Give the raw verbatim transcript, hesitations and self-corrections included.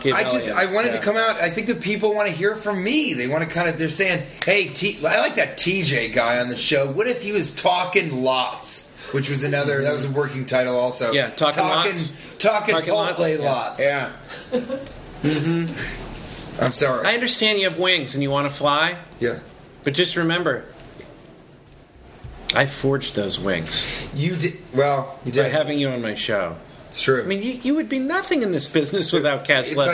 Kid I just, Elliott. I wanted Yeah. to come out. I think the people want to hear from me. They want to kind of, they're saying, hey, T, I like that T J guy on the show. What if he was talking lots? Which was another, that was a working title also. Yeah, Talking talking Lots. Talking, Talking Chipotle Lots? lots. Yeah. Mm-hmm. I'm sorry. I understand you have wings and you want to fly, yeah. but just remember, I forged those wings You did, well, you by did. having you on my show. It's true. I mean, you, you would be nothing in this business without Cash It's Left